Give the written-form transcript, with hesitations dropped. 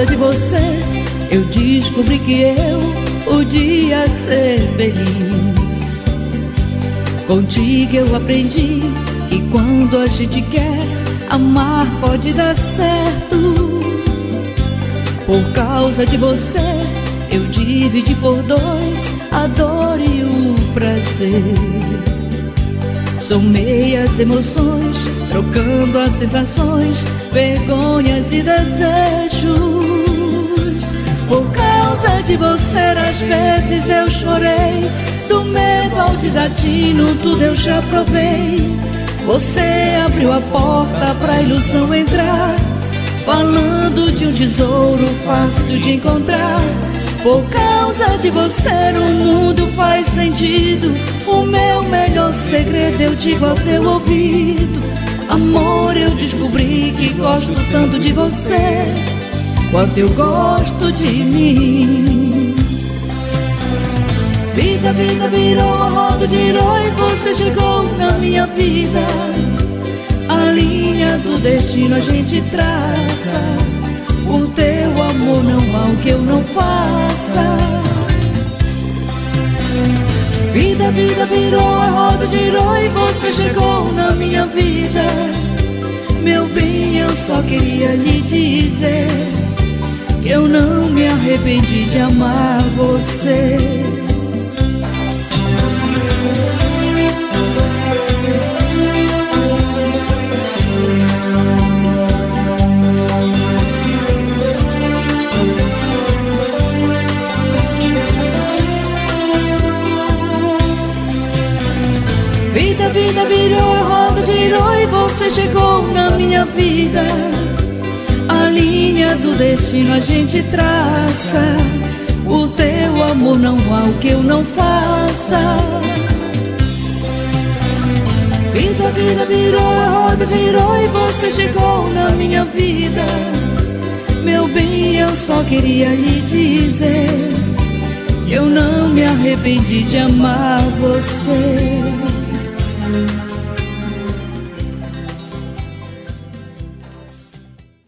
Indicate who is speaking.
Speaker 1: causa de você eu descobri que eu podia ser feliz. Contigo eu aprendi que quando a gente quer amar pode dar certo. Por causa de você eu dividi por dois a dor e o prazer. Somei as emoções, trocando as sensações, vergonhas e desejos. Por causa de você às vezes eu chorei, do medo ao desatino tudo eu já provei. Você abriu a porta pra ilusão entrar, falando de um tesouro fácil de encontrar. Por causa de você o mundo faz sentido. O meu melhor segredo eu digo ao teu ouvido. Amor, eu descobri que gosto tanto de você quanto eu gosto de mim. Vida, vida virou, a roda girou e você chegou na minha vida. A linha do destino a gente traça. Por teu amor não há o que eu não faça. Vida, vida virou, a roda girou e você chegou na minha vida. Meu bem, eu só queria lhe dizer que eu não me arrependi de amar você. Vida, vida virou, a roda girou e você chegou na minha vida. A linha do destino a gente traça. Por teu amor não há o que eu não faça. Vida, vida virou, a roda girou e você chegou na minha vida. Meu bem, eu só queria lhe dizer que eu não me arrependi de amar você.